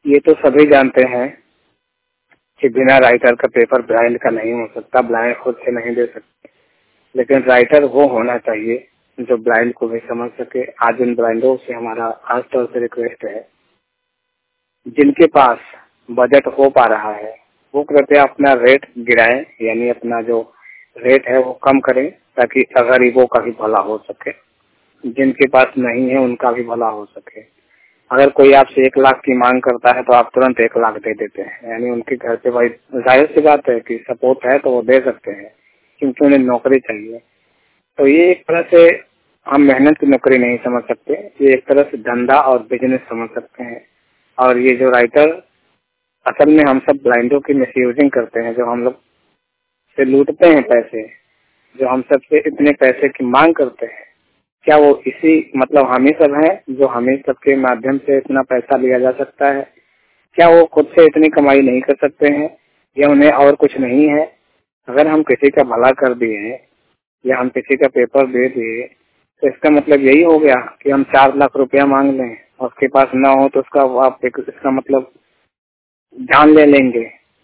ये तो सभी जानते हैं कि बिना राइटर का पेपर ब्लाइंड का नहीं हो सकता, ब्लाइंड खुद से नहीं दे सकते। लेकिन राइटर वो होना चाहिए जो ब्लाइंड को भी समझ सके। आज उन ब्लाइंडों से हमारा खास तौर से रिक्वेस्ट है, जिनके पास बजट हो पा रहा है वो कृपया अपना रेट गिराएं, यानी अपना जो रेट है वो कम करें, ताकि गरीबों का भी भला हो सके, जिनके पास नहीं है उनका भी भला हो सके। अगर कोई आपसे 1 लाख की मांग करता है तो आप तुरंत 1 लाख दे देते हैं, यानी उनके घर पे भाई जाहिर सी बात है कि सपोर्ट है तो वो दे सकते हैं, क्योंकि उन्हें नौकरी चाहिए। तो ये एक तरह से हम मेहनत की नौकरी नहीं समझ सकते, ये एक तरह से धंधा और बिजनेस समझ सकते हैं। और ये जो राइटर असल में हम सब ब्लाइंडों की मिसयूजिंग करते हैं, जो हम लोग से लूटते हैं पैसे, जो हम सबसे इतने पैसे की मांग करते हैं, क्या वो इसी मतलब हम ही सब हैं जो हमें सबके माध्यम से इतना पैसा लिया जा सकता है? क्या वो खुद से इतनी कमाई नहीं कर सकते हैं या उन्हें और कुछ नहीं है? अगर हम किसी का भला कर दिए या हम किसी का पेपर दे दिए तो इसका मतलब यही हो गया कि हम 4 लाख रुपया मांग लें और उसके पास ना हो तो उसका आप इसका मतलब जान ले लेंगे।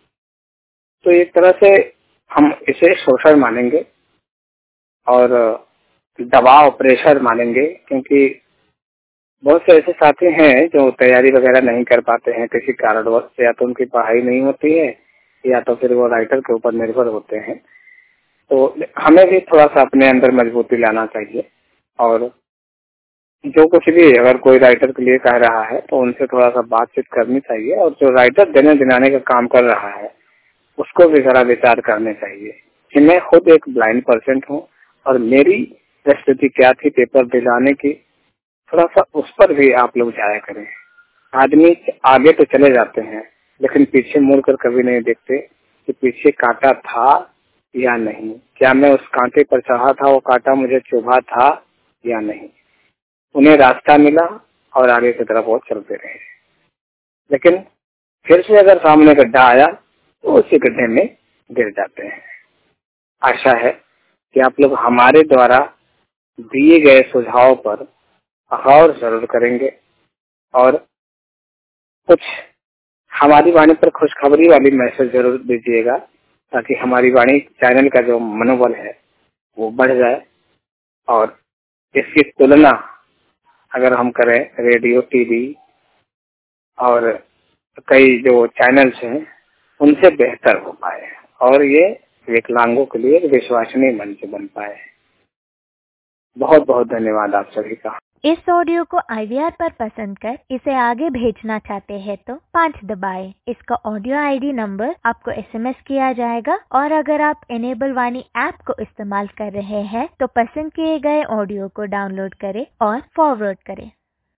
तो एक तरह से हम इसे शोषण मानेंगे और दबाव, प्रेशर मानेंगे, क्योंकि बहुत से ऐसे साथी हैं जो तैयारी वगैरह नहीं कर पाते हैं किसी कारणवश, या तो उनकी पढ़ाई नहीं होती है या तो फिर वो राइटर के ऊपर निर्भर होते हैं। तो हमें भी थोड़ा सा अपने अंदर मजबूती लाना चाहिए और जो कुछ भी अगर कोई राइटर के लिए कह रहा है तो उनसे थोड़ा सा बातचीत करनी चाहिए, और जो राइटर देने दिलाने का काम कर रहा है उसको भी जरा विचार करने चाहिए कि मैं खुद एक ब्लाइंड पर्सन हूँ और मेरी परिस्थिति क्या थी पेपर दिलाने की, थोड़ा सा उस पर भी आप लोग जाया करें। आदमी आगे तो चले जाते हैं लेकिन पीछे मुड़कर कभी नहीं देखते कि पीछे कांटा था या नहीं, क्या मैं उस कांटे पर चढ़ा था, वो कांटा मुझे चुभा था या नहीं। उन्हें रास्ता मिला और आगे की तरफ वो चलते रहे, लेकिन फिर से अगर सामने गड्ढा आया तो उसी गड्ढे में गिर जाते हैं। आशा है कि आप लोग हमारे द्वारा दिए गए सुझाव पर गौर जरूर करेंगे और कुछ हमारी वाणी पर खुशखबरी वाली मैसेज जरूर दीजिएगा, ताकि हमारी वाणी चैनल का जो मनोबल है वो बढ़ जाए। और इसकी तुलना अगर हम करें रेडियो, टीवी और कई जो चैनल्स हैं उनसे बेहतर हो पाए और ये विकलांगों के लिए विश्वसनीय मंच बन पाए। बहुत बहुत धन्यवाद आप सभी का। इस ऑडियो को IVR पर पसंद कर इसे आगे भेजना चाहते हैं तो 5 दबाएं। इसका ऑडियो ID नंबर आपको SMS किया जाएगा, और अगर आप इनेबल वाणी ऐप को इस्तेमाल कर रहे हैं तो पसंद किए गए ऑडियो को डाउनलोड करें और फॉरवर्ड करें।